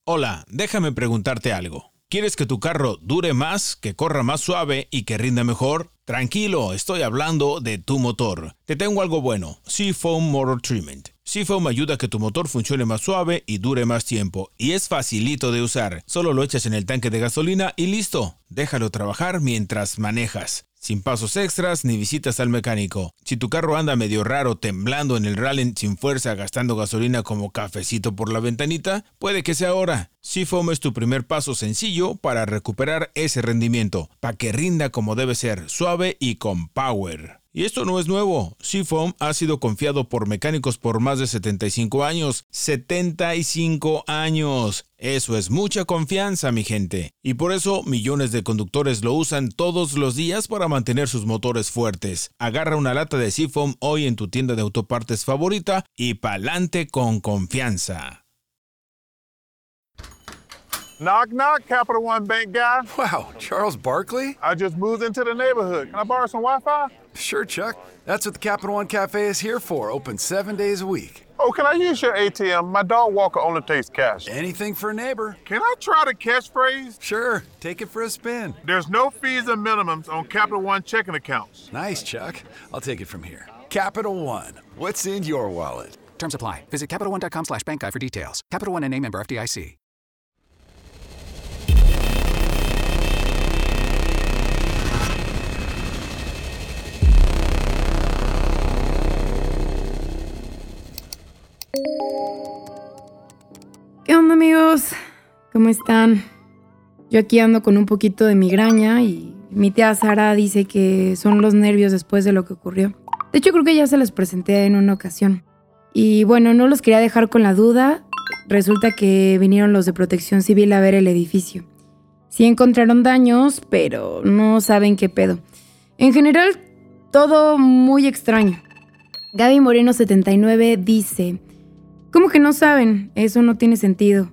Hola, déjame preguntarte algo. ¿Quieres que tu carro dure más, que corra más suave y que rinda mejor? Tranquilo, estoy hablando de tu motor. Te tengo algo bueno, Seafoam Motor Treatment. Seafoam ayuda a que tu motor funcione más suave y dure más tiempo. Y es facilito de usar. Solo lo echas en el tanque de gasolina y listo. Déjalo trabajar mientras manejas. Sin pasos extras ni visitas al mecánico. Si tu carro anda medio raro, temblando en el rally sin fuerza, gastando gasolina como cafecito por la ventanita, puede que sea ahora. Seafoam es tu primer paso sencillo para recuperar ese rendimiento, para que rinda como debe ser, suave y con power. Y esto no es nuevo. Seafoam ha sido confiado por mecánicos por más de 75 años. ¡75 años! Eso es mucha confianza, mi gente. Y por eso millones de conductores lo usan todos los días para mantener sus motores fuertes. Agarra una lata de Seafoam hoy en tu tienda de autopartes favorita y pa'lante con confianza. Knock, knock, Capital One Bank guy. Wow, Charles Barkley? I just moved into the neighborhood. Can I borrow some Wi-Fi? Sure, Chuck. That's what the Capital One Cafe is here for, open 7 days a week. Oh, can I use your ATM? My dog walker only takes cash. Anything for a neighbor. Can I try the catchphrase? Sure, take it for a spin. There's no fees or minimums on Capital One checking accounts. Nice, Chuck. I'll take it from here. Capital One, what's in your wallet? Terms apply. Visit CapitalOne.com/bankguy for details. Capital One N.A. member FDIC. ¿Qué onda, amigos? ¿Cómo están? Yo aquí ando con un poquito de migraña y mi tía Sara dice que son los nervios después de lo que ocurrió. De hecho, creo que ya se los presenté en una ocasión. Y bueno, no los quería dejar con la duda. Resulta que vinieron los de Protección Civil a ver el edificio. Sí encontraron daños, pero no saben qué pedo. En general, todo muy extraño. Gaby Moreno 79 dice: ¿cómo que no saben? Eso no tiene sentido.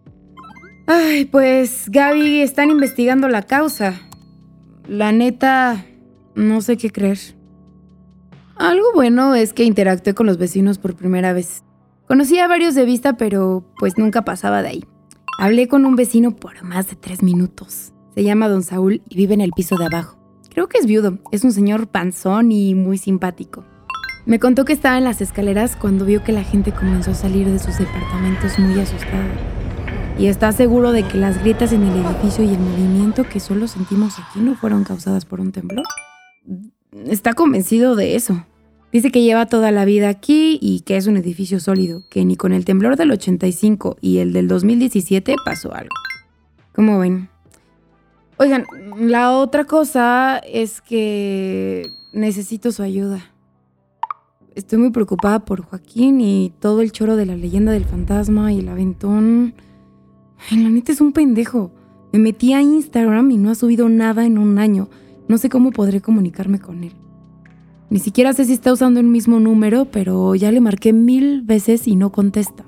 Ay, pues, Gaby, están investigando la causa. La neta, no sé qué creer. Algo bueno es que interactué con los vecinos por primera vez. Conocí a varios de vista, pero pues nunca pasaba de ahí. Hablé con un vecino por más de 3 minutos. Se llama Don Saúl y vive en el piso de abajo. Creo que es viudo. Es un señor panzón y muy simpático. Me contó que estaba en las escaleras cuando vio que la gente comenzó a salir de sus departamentos muy asustada. Y está seguro de que las grietas en el edificio y el movimiento que solo sentimos aquí no fueron causadas por un temblor. Está convencido de eso. Dice que lleva toda la vida aquí y que es un edificio sólido, que ni con el temblor del 85 y el del 2017 pasó algo. ¿Cómo ven? Oigan, la otra cosa es que necesito su ayuda. Estoy muy preocupada por Joaquín y todo el choro de la leyenda del fantasma y el aventón. Ay, la neta es un pendejo. Me metí a Instagram y no ha subido nada en un año. No sé cómo podré comunicarme con él. Ni siquiera sé si está usando el mismo número, pero ya le marqué 1000 veces y no contesta.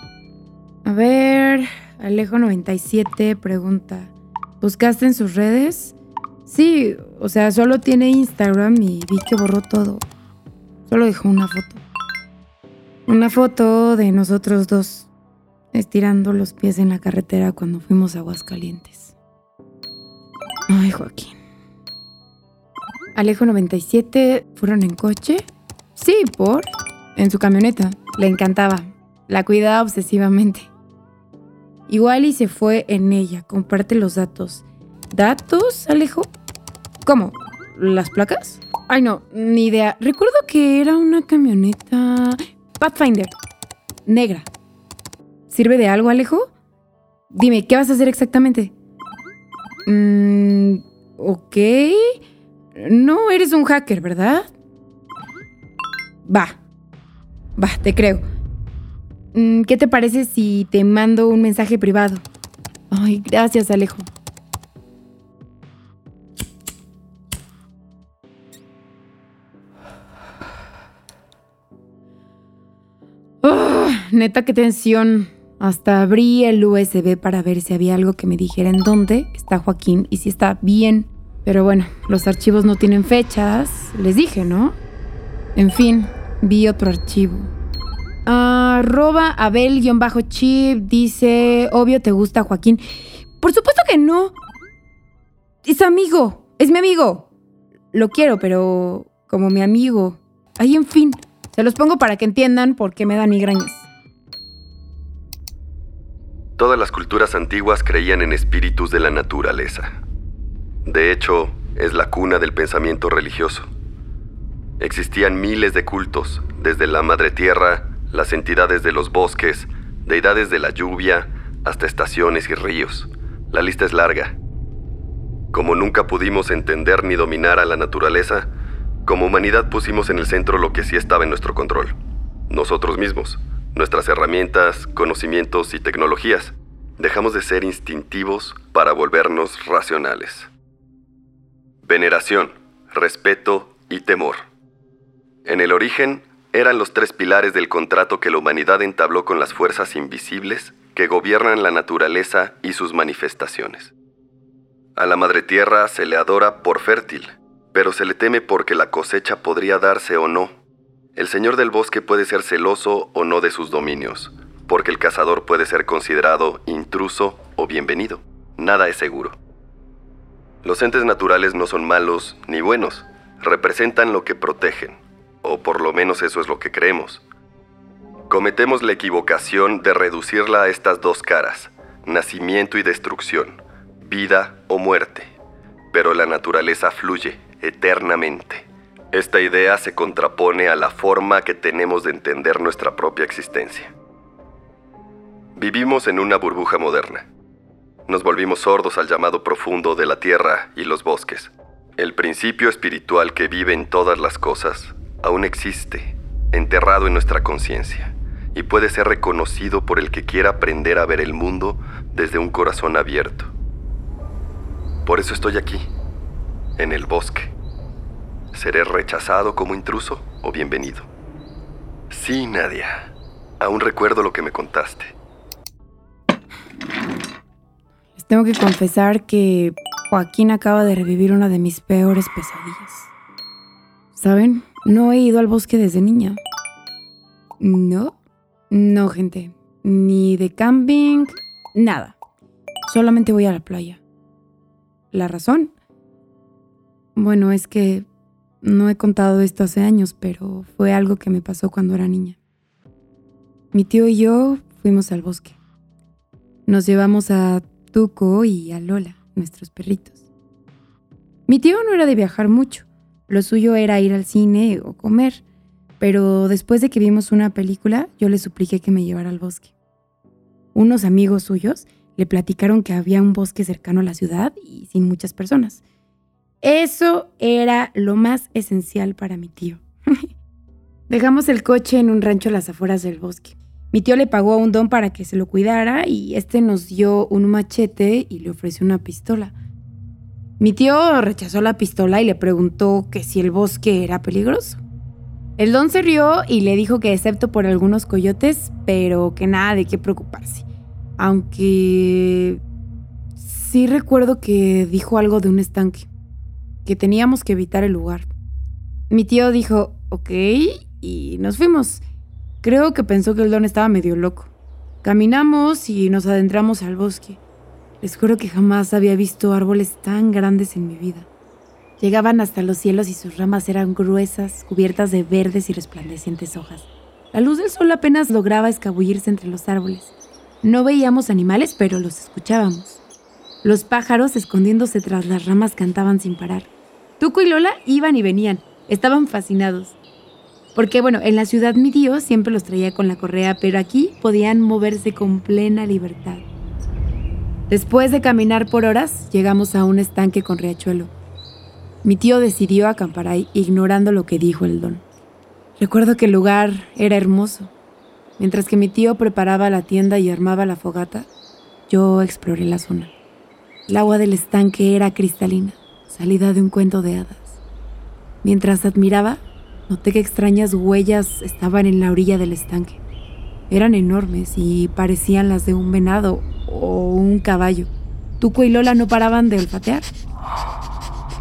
A ver, Alejo97 pregunta: ¿buscaste en sus redes? Sí, o sea, solo tiene Instagram y vi que borró todo. Solo dejó una foto. Una foto de nosotros dos, estirando los pies en la carretera cuando fuimos a Aguascalientes. Ay, Joaquín. Alejo97, ¿fueron en coche? Sí, ¿por? En su camioneta. Le encantaba. La cuidaba obsesivamente. Igual y se fue en ella. Comparte los datos. ¿Datos, Alejo? ¿Cómo? ¿Las placas? Ay, no, ni idea. Recuerdo que era una camioneta Pathfinder, negra. ¿Sirve de algo, Alejo? Dime, ¿qué vas a hacer exactamente? Ok. No eres un hacker, ¿verdad? Va, te creo. ¿Qué te parece si te mando un mensaje privado? Ay, gracias, Alejo. Neta, qué tensión. Hasta abrí el USB para ver si había algo que me dijera en dónde está Joaquín y si está bien. Pero bueno, los archivos no tienen fechas. Les dije, ¿no? En fin, vi otro archivo. @Abel_Chip dice, obvio te gusta Joaquín. Por supuesto que no. Es amigo, es mi amigo. Lo quiero, pero como mi amigo. Ahí, en fin, se los pongo para que entiendan por qué me dan migrañas. Todas las culturas antiguas creían en espíritus de la naturaleza. De hecho, es la cuna del pensamiento religioso. Existían miles de cultos, desde la madre tierra, las entidades de los bosques, deidades de la lluvia, hasta estaciones y ríos. La lista es larga. Como nunca pudimos entender ni dominar a la naturaleza, como humanidad pusimos en el centro lo que sí estaba en nuestro control: nosotros mismos, nuestras herramientas, conocimientos y tecnologías. Dejamos de ser instintivos para volvernos racionales. Veneración, respeto y temor. En el origen, eran los 3 pilares del contrato que la humanidad entabló con las fuerzas invisibles que gobiernan la naturaleza y sus manifestaciones. A la madre tierra se le adora por fértil, pero se le teme porque la cosecha podría darse o no. El señor del bosque puede ser celoso o no de sus dominios, porque el cazador puede ser considerado intruso o bienvenido. Nada es seguro. Los entes naturales no son malos ni buenos, representan lo que protegen, o por lo menos eso es lo que creemos. Cometemos la equivocación de reducirla a estas 2 caras, nacimiento y destrucción, vida o muerte, pero la naturaleza fluye eternamente. Esta idea se contrapone a la forma que tenemos de entender nuestra propia existencia. Vivimos en una burbuja moderna. Nos volvimos sordos al llamado profundo de la tierra y los bosques. El principio espiritual que vive en todas las cosas aún existe, enterrado en nuestra conciencia, y puede ser reconocido por el que quiera aprender a ver el mundo desde un corazón abierto. Por eso estoy aquí, en el bosque. ¿Seré rechazado como intruso o bienvenido? Sí, Nadia. Aún recuerdo lo que me contaste. Les tengo que confesar que Joaquín acaba de revivir una de mis peores pesadillas. ¿Saben? No he ido al bosque desde niña. No, gente. Ni de camping, nada. Solamente voy a la playa. ¿La razón? Bueno, es que no he contado esto hace años, pero fue algo que me pasó cuando era niña. Mi tío y yo fuimos al bosque. Nos llevamos a Tuco y a Lola, nuestros perritos. Mi tío no era de viajar mucho. Lo suyo era ir al cine o comer. Pero después de que vimos una película, yo le supliqué que me llevara al bosque. Unos amigos suyos le platicaron que había un bosque cercano a la ciudad y sin muchas personas. Eso era lo más esencial para mi tío. Dejamos el coche en un rancho a las afueras del bosque. Mi tío le pagó a un don para que se lo cuidara y nos dio un machete y le ofreció una pistola. Mi tío rechazó la pistola y le preguntó que si el bosque era peligroso. El don se rió y le dijo que excepto por algunos coyotes, pero que nada de qué preocuparse. Aunque sí recuerdo que dijo algo de un estanque, que teníamos que evitar el lugar. Mi tío dijo, ok, y nos fuimos. Creo que pensó que el don estaba medio loco. Caminamos y nos adentramos al bosque. Les juro que jamás había visto árboles tan grandes en mi vida. Llegaban hasta los cielos y sus ramas eran gruesas, cubiertas de verdes y resplandecientes hojas. La luz del sol apenas lograba escabullirse entre los árboles. No veíamos animales, pero los escuchábamos. Los pájaros, escondiéndose tras las ramas, cantaban sin parar. Tuco y Lola iban y venían. Estaban fascinados. Porque, en la ciudad mi tío siempre los traía con la correa, pero aquí podían moverse con plena libertad. Después de caminar por horas, llegamos a un estanque con riachuelo. Mi tío decidió acampar ahí, ignorando lo que dijo el don. Recuerdo que el lugar era hermoso. Mientras que mi tío preparaba la tienda y armaba la fogata, yo exploré la zona. El agua del estanque era cristalina, salida de un cuento de hadas. Mientras admiraba, noté que extrañas huellas estaban en la orilla del estanque. Eran enormes y parecían las de un venado o un caballo. Tuco y Lola no paraban de olfatear.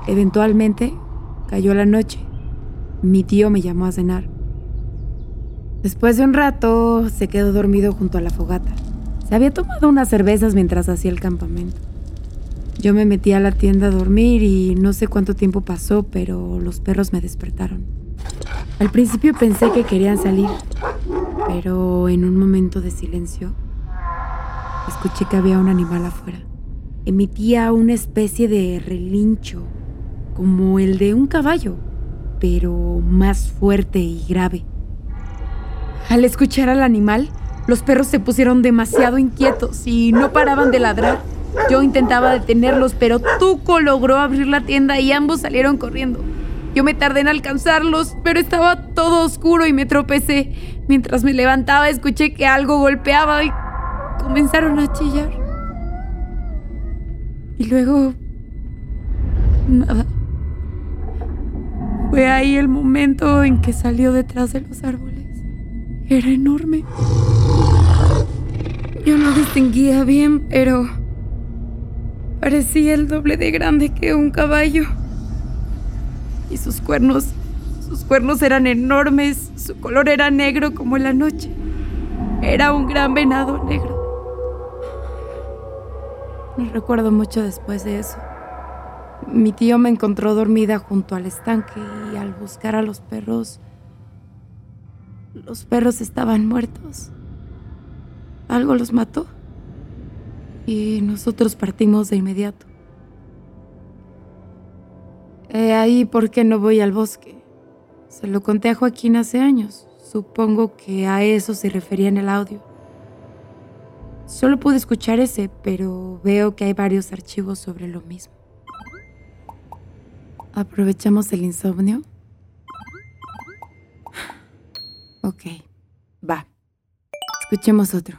Eventualmente, cayó la noche. Mi tío me llamó a cenar. Después de un rato, se quedó dormido junto a la fogata. Se había tomado unas cervezas mientras hacía el campamento. Yo me metí a la tienda a dormir y no sé cuánto tiempo pasó, pero los perros me despertaron. Al principio pensé que querían salir, pero en un momento de silencio, escuché que había un animal afuera. Emitía una especie de relincho, como el de un caballo, pero más fuerte y grave. Al escuchar al animal, los perros se pusieron demasiado inquietos y no paraban de ladrar. Yo intentaba detenerlos, pero Tuco logró abrir la tienda y ambos salieron corriendo. Yo me tardé en alcanzarlos, pero estaba todo oscuro y me tropecé. Mientras me levantaba, escuché que algo golpeaba y comenzaron a chillar. Y luego... nada. Fue ahí el momento en que salió detrás de los árboles. Era enorme. Yo no distinguía bien, pero... parecía el doble de grande que un caballo. Y sus cuernos eran enormes. Su color era negro como la noche. Era un gran venado negro. No recuerdo mucho después de eso. Mi tío me encontró dormida junto al estanque y al buscar a los perros estaban muertos. Algo los mató y nosotros partimos de inmediato. Ahí por qué no voy al bosque. Se lo conté a Joaquín hace años. Supongo que a eso se refería en el audio. Solo pude escuchar ese, pero veo que hay varios archivos sobre lo mismo. ¿Aprovechamos el insomnio? Ok, va. Escuchemos otro.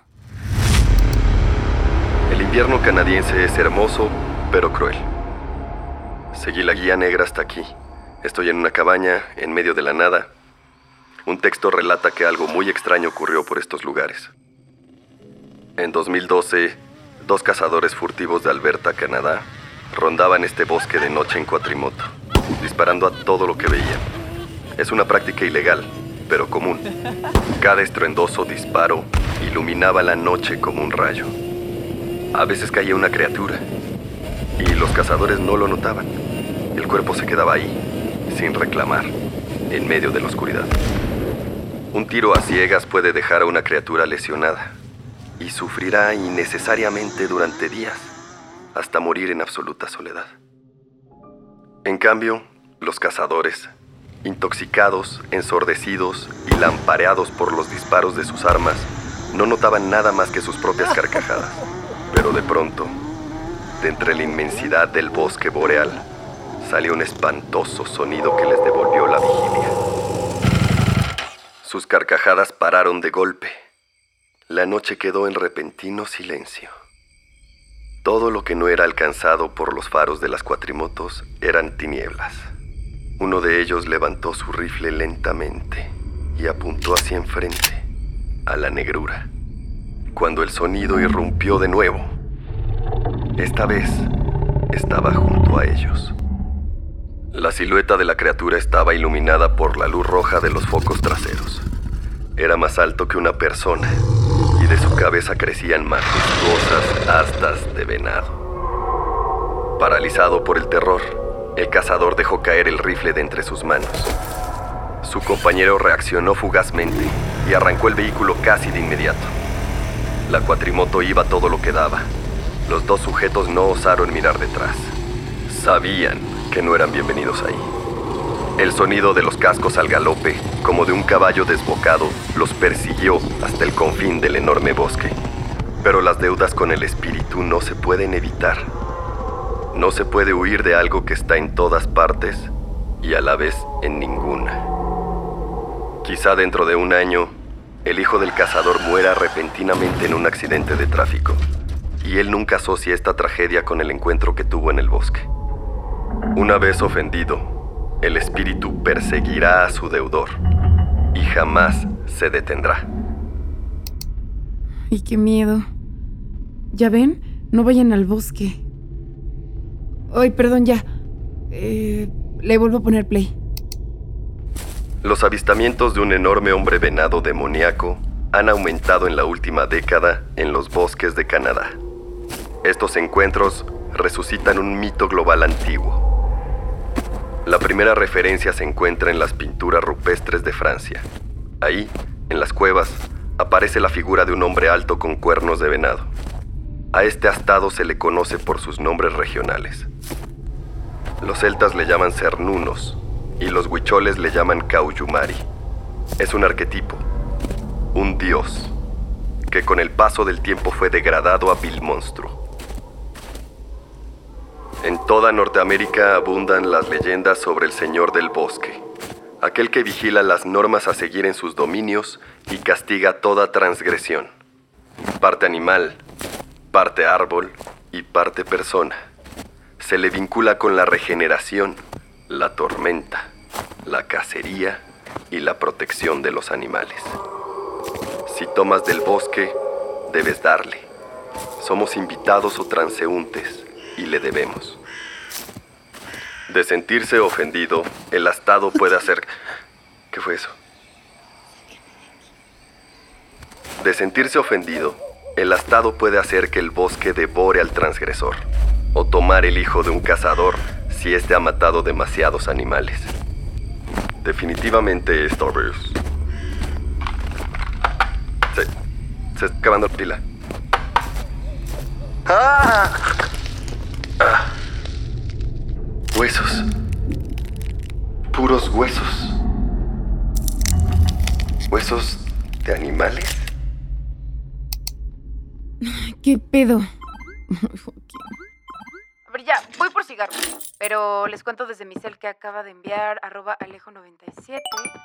El invierno canadiense es hermoso, pero cruel. Seguí la guía negra hasta aquí. Estoy en una cabaña, en medio de la nada. Un texto relata que algo muy extraño ocurrió por estos lugares. En 2012, 2 cazadores furtivos de Alberta, Canadá, rondaban este bosque de noche en cuatrimoto, disparando a todo lo que veían. Es una práctica ilegal, pero común. Cada estruendoso disparo iluminaba la noche como un rayo. A veces caía una criatura, y los cazadores no lo notaban. El cuerpo se quedaba ahí, sin reclamar, en medio de la oscuridad. Un tiro a ciegas puede dejar a una criatura lesionada, y sufrirá innecesariamente durante días, hasta morir en absoluta soledad. En cambio, los cazadores, intoxicados, ensordecidos y lampareados por los disparos de sus armas, no notaban nada más que sus propias carcajadas. Pero de pronto, de entre la inmensidad del bosque boreal, salió un espantoso sonido que les devolvió la vigilia. Sus carcajadas pararon de golpe. La noche quedó en repentino silencio. Todo lo que no era alcanzado por los faros de las cuatrimotos eran tinieblas. Uno de ellos levantó su rifle lentamente y apuntó hacia enfrente, a la negrura, cuando el sonido irrumpió de nuevo. Esta vez estaba junto a ellos. La silueta de la criatura estaba iluminada por la luz roja de los focos traseros. Era más alto que una persona y de su cabeza crecían majestuosas astas de venado. Paralizado por el terror, el cazador dejó caer el rifle de entre sus manos. Su compañero reaccionó fugazmente y arrancó el vehículo casi de inmediato. La cuatrimoto iba todo lo que daba. Los 2 sujetos no osaron mirar detrás. Sabían que no eran bienvenidos ahí. El sonido de los cascos al galope, como de un caballo desbocado, los persiguió hasta el confín del enorme bosque. Pero las deudas con el espíritu no se pueden evitar. No se puede huir de algo que está en todas partes y a la vez en ninguna. Quizá dentro de un año, el hijo del cazador muera repentinamente en un accidente de tráfico, y él nunca asocia esta tragedia con el encuentro que tuvo en el bosque. Una vez ofendido, el espíritu perseguirá a su deudor y jamás se detendrá. ¡Ay, qué miedo! ¿Ya ven? No vayan al bosque. Ay, perdón, ya. Le vuelvo a poner play. Los avistamientos de un enorme hombre venado demoníaco han aumentado en la última década en los bosques de Canadá. Estos encuentros resucitan un mito global antiguo. La primera referencia se encuentra en las pinturas rupestres de Francia. Ahí, en las cuevas, aparece la figura de un hombre alto con cuernos de venado. A este astado se le conoce por sus nombres regionales. Los celtas le llaman cernunos y los huicholes le llaman cauyumari. Es un arquetipo, un dios, que con el paso del tiempo fue degradado a vil monstruo. En toda Norteamérica abundan las leyendas sobre el Señor del Bosque, aquel que vigila las normas a seguir en sus dominios y castiga toda transgresión. Parte animal, parte árbol y parte persona. Se le vincula con la regeneración, la tormenta, la cacería y la protección de los animales. Si tomas del bosque, debes darle. Somos invitados o transeúntes y le debemos. De sentirse ofendido, el astado puede hacer... ¿Qué fue eso? De sentirse ofendido, el astado puede hacer que el bosque devore al transgresor, o tomar el hijo de un cazador si éste ha matado demasiados animales. Definitivamente es Starburst. Se está acabando la pila. Huesos. Puros huesos. ¿Huesos de animales? ¿Qué pedo? A ver, ya, voy por cigarros. Pero les cuento desde mi cel que acaba de enviar @alejo97.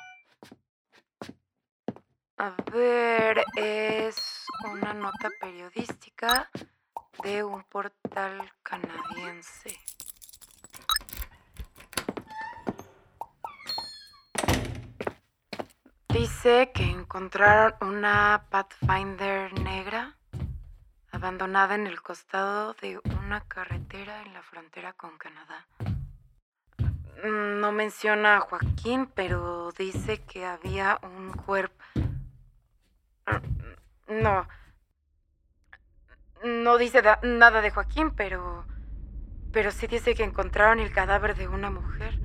A ver, es una nota periodística de un portal canadiense. Dice que encontraron una Pathfinder negra abandonada en el costado de una carretera en la frontera con Canadá. No menciona a Joaquín, pero dice que había un cuerpo... No dice nada de Joaquín, pero sí dice que encontraron el cadáver de una mujer.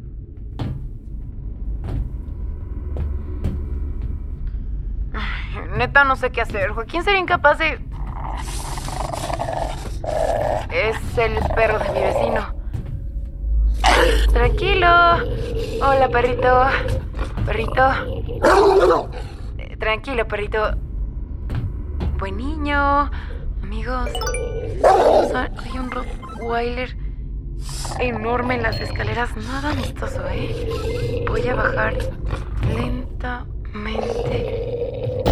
Ay, neta, no sé qué hacer. Joaquín sería incapaz de... Es el perro de mi vecino. Tranquilo. Hola, perrito. Perrito. Tranquilo, perrito. Buen niño. Amigos. Hay un Rottweiler enorme en las escaleras. Nada amistoso, ¿eh? Voy a bajar lentamente.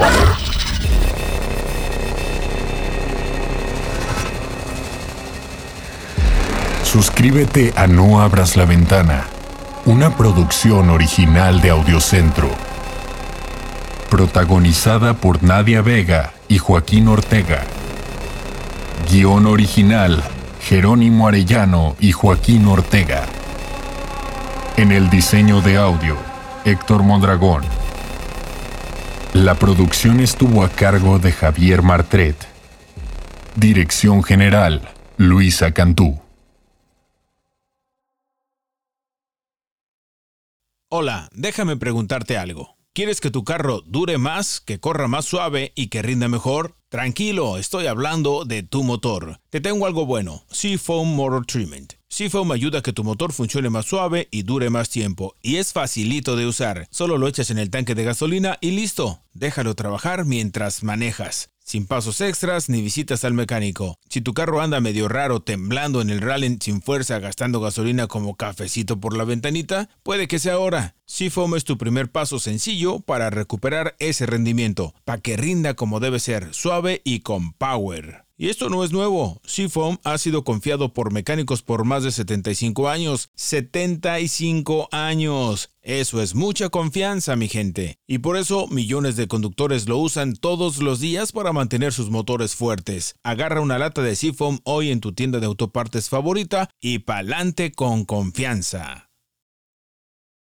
Suscríbete a No Abras la Ventana, una producción original de Audiocentro. Protagonizada por Nadia Vega y Joaquín Ortega. Guión original, Jerónimo Arellano y Joaquín Ortega. En el diseño de audio, Héctor Mondragón. La producción estuvo a cargo de Javier Martret. Dirección general, Luisa Cantú. Hola, déjame preguntarte algo. ¿Quieres que tu carro dure más, que corra más suave y que rinda mejor? Tranquilo, estoy hablando de tu motor. Te tengo algo bueno, Seafoam Motor Treatment. Seafoam ayuda a que tu motor funcione más suave y dure más tiempo. Y es facilito de usar. Solo lo echas en el tanque de gasolina y listo. Déjalo trabajar mientras manejas. Sin pasos extras ni visitas al mecánico. Si tu carro anda medio raro, temblando en el rally sin fuerza, gastando gasolina como cafecito por la ventanita, puede que sea ahora. Seafoam es tu primer paso sencillo para recuperar ese rendimiento, para que rinda como debe ser, suave y con power. Y esto no es nuevo. Seafoam ha sido confiado por mecánicos por más de 75 años. ¡75 años! Eso es mucha confianza, mi gente. Y por eso millones de conductores lo usan todos los días para mantener sus motores fuertes. Agarra una lata de Seafoam hoy en tu tienda de autopartes favorita y pa'lante con confianza.